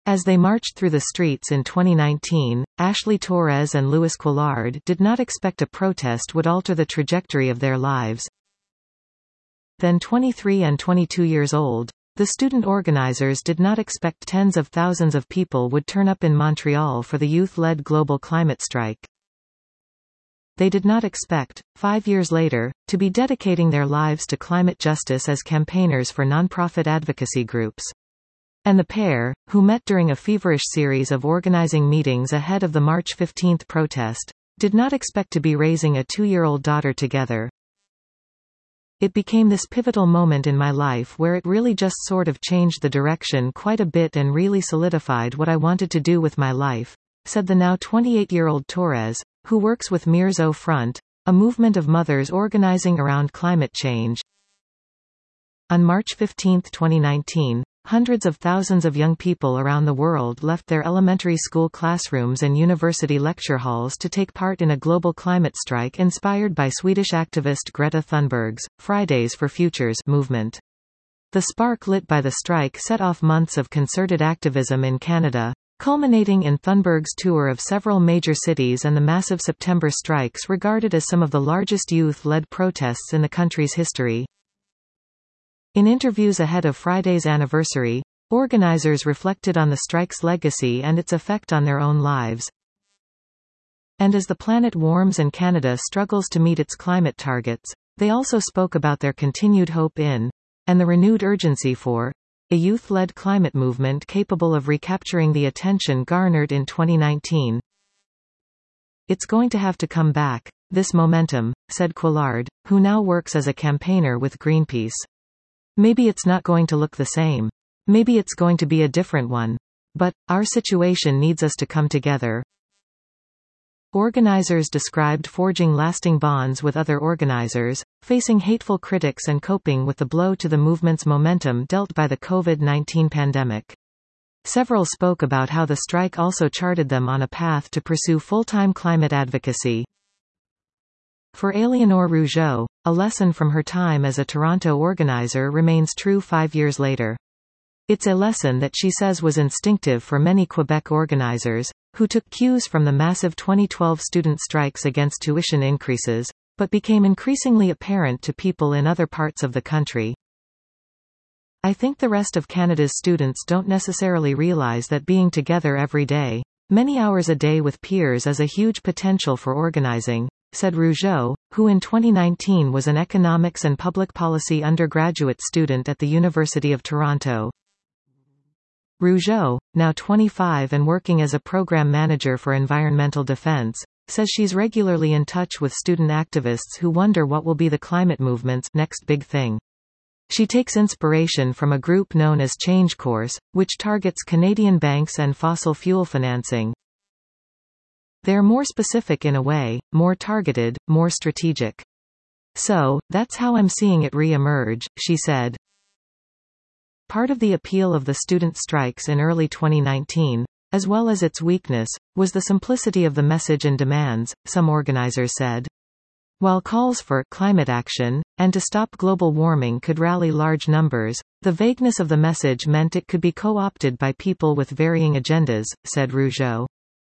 As they marched through the streets in 2019, Ashley Torres and Luis Quillard did not expect a protest would alter the trajectory of their lives. Then 23 and 22 years old, the student organizers did not expect tens of thousands of people would turn up in Montreal for the youth-led global climate strike. They did not expect, 5 years later, to be dedicating their lives to climate justice as campaigners for nonprofit advocacy groups. And the pair, who met during a feverish series of organizing meetings ahead of the March 15 protest, did not expect to be raising a 2-year-old daughter together. It became this pivotal moment in my life where it really just sort of changed the direction quite a bit and really solidified what I wanted to do with my life, said the now 28-year-old Torres, who works with Mirzo Front, a movement of mothers organizing around climate change. On March 15, 2019, hundreds of thousands of young people around the world left their elementary school classrooms and university lecture halls to take part in a global climate strike inspired by Swedish activist Greta Thunberg's Fridays for Futures movement. The spark lit by the strike set off months of concerted activism in Canada, culminating in Thunberg's tour of several major cities and the massive September strikes regarded as some of the largest youth-led protests in the country's history. In interviews ahead of Friday's anniversary, organizers reflected on the strike's legacy and its effect on their own lives. And as the planet warms and Canada struggles to meet its climate targets, they also spoke about their continued hope in, and the renewed urgency for, a youth-led climate movement capable of recapturing the attention garnered in 2019. It's going to have to come back, this momentum, said Quillard, who now works as a campaigner with Greenpeace. Maybe it's not going to look the same. Maybe it's going to be a different one. But, our situation needs us to come together. Organizers described forging lasting bonds with other organizers, facing hateful critics and coping with the blow to the movement's momentum dealt by the COVID-19 pandemic. Several spoke about how the strike also charted them on a path to pursue full-time climate advocacy. For Éléonore Rougeau, a lesson from her time as a Toronto organizer remains true 5 years later. It's a lesson that she says was instinctive for many Quebec organizers, who took cues from the massive 2012 student strikes against tuition increases, but became increasingly apparent to people in other parts of the country. I think the rest of Canada's students don't necessarily realize that being together every day, many hours a day with peers is a huge potential for organizing, said Rougeau, who in 2019 was an economics and public policy undergraduate student at the University of Toronto. Rougeau, now 25 and working as a program manager for environmental defense, says she's regularly in touch with student activists who wonder what will be the climate movement's next big thing. She takes inspiration from a group known as Change Course, which targets Canadian banks and fossil fuel financing. They're more specific in a way, more targeted, more strategic. So, that's how I'm seeing it re-emerge, she said. Part of the appeal of the student strikes in early 2019, as well as its weakness, was the simplicity of the message and demands, some organizers said. While calls for climate action, and to stop global warming could rally large numbers, the vagueness of the message meant it could be co-opted by people with varying agendas, said Rougeau.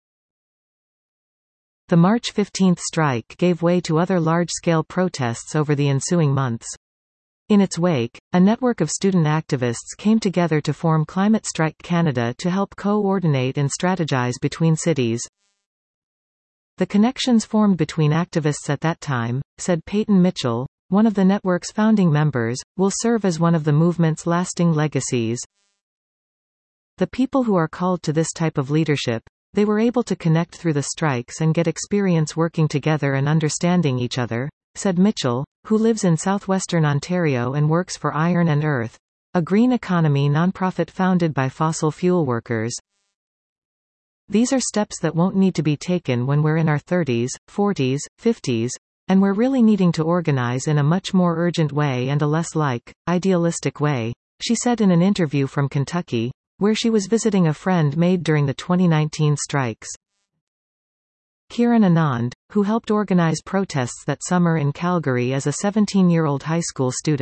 The March 15 strike gave way to other large-scale protests over the ensuing months. In its wake, a network of student activists came together to form Climate Strike Canada to help coordinate and strategize between cities. The connections formed between activists at that time, said Peyton Mitchell, one of the network's founding members, will serve as one of the movement's lasting legacies. The people who are called to this type of leadership, they were able to connect through the strikes and get experience working together and understanding each other, said Mitchell, who lives in southwestern Ontario and works for Iron and Earth, a green economy nonprofit founded by fossil fuel workers. These are steps that won't need to be taken when we're in our 30s, 40s, 50s, and we're really needing to organize in a much more urgent way and a less idealistic way, she said in an interview from Kentucky, where she was visiting a friend made during the 2019 strikes. Kiran Anand, who helped organize protests that summer in Calgary as a 17-year-old high school student,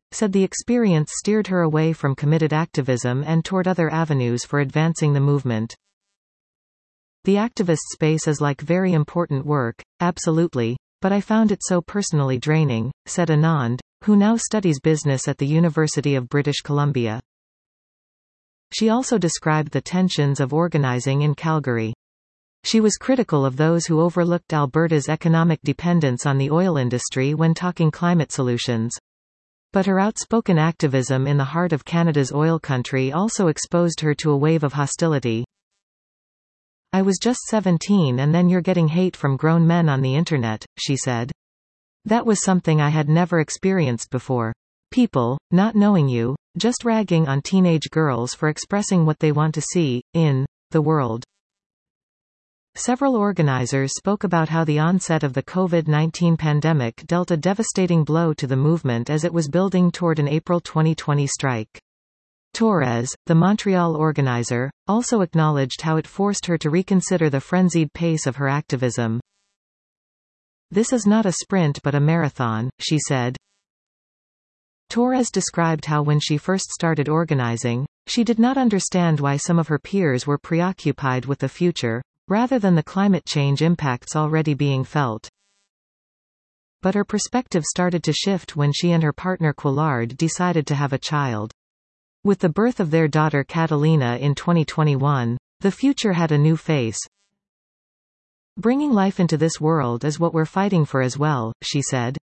said the experience steered her away from committed activism and toward other avenues for advancing the movement. The activist space is like very important work, absolutely, but I found it so personally draining, said Anand, who now studies business at the University of British Columbia. She also described the tensions of organizing in Calgary. She was critical of those who overlooked Alberta's economic dependence on the oil industry when talking climate solutions. But her outspoken activism in the heart of Canada's oil country also exposed her to a wave of hostility. "I was just 17 and then you're getting hate from grown men on the internet," she said. "That was something I had never experienced before. People, not knowing you, just ragging on teenage girls for expressing what they want to see, in the world." Several organizers spoke about how the onset of the COVID-19 pandemic dealt a devastating blow to the movement as it was building toward an April 2020 strike. Torres, the Montreal organizer, also acknowledged how it forced her to reconsider the frenzied pace of her activism. "This is not a sprint but a marathon," she said. Torres described how when she first started organizing, she did not understand why some of her peers were preoccupied with the future, rather than the climate change impacts already being felt. But her perspective started to shift when she and her partner Quillard decided to have a child. With the birth of their daughter Catalina in 2021, the future had a new face. "Bringing life into this world is what we're fighting for as well," she said.